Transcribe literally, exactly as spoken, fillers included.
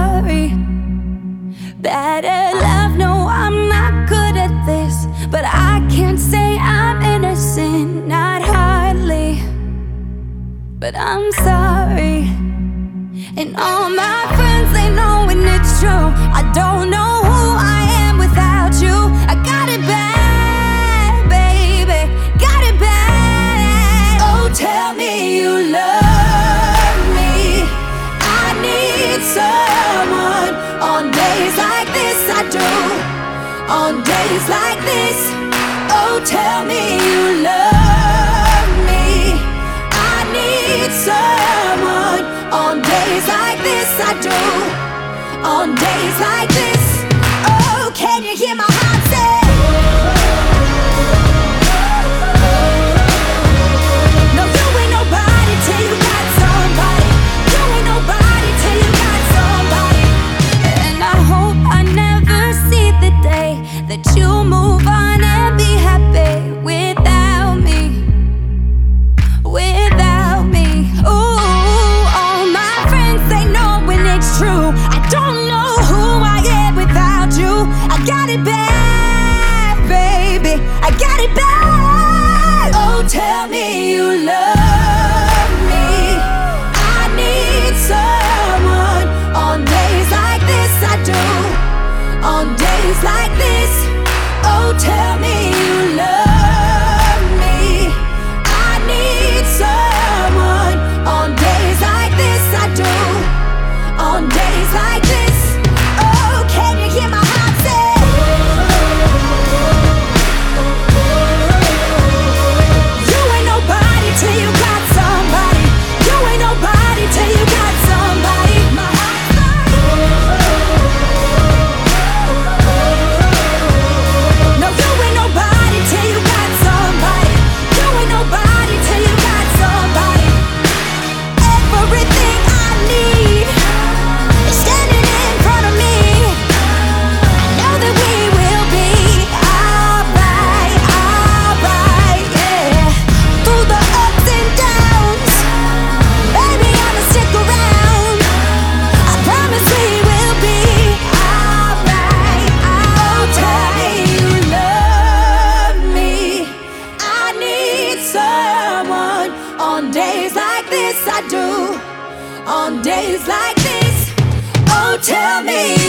sorry. Bad at love, no, I'm not good at this, but I can't say I'm innocent, not hardly. But I'm sorry. And all my friends, they know when it's true. I don't know who I am without you. I got it bad, baby, got it bad. Oh, tell me you love me. I need someone. On days like this I do. On days like this. Oh, tell me you love me. I need someone. On days like this I do. On days like this. Oh, can you hear my heart say? No, you ain't nobody till you got somebody. You ain't nobody till you got somebody. And I hope I never see the day that you move on and be happy without me. Without me. Ooh, all my friends, they know when it's true. I don't know who I am without you. I got it bad, baby, I got it bad. Oh, tell me you love me. I need someone. On days like this I do. On days like this. Oh, tell me you love me. I need someone. On days like this I do. On days like this. Oh, can you hear my heart say? You ain't nobody till you got somebody. You ain't nobody till you got somebody. My heart's no, you ain't nobody till you got somebody. You ain't nobody till you got somebody. Everything I need is standing in front of me. I know that we will be alright, alright, yeah. Through the ups and downs, baby, I'ma stick around. I promise we will be alright. Oh, tell me you love me. I need someone. On days like this I do. On days like this. Oh, tell me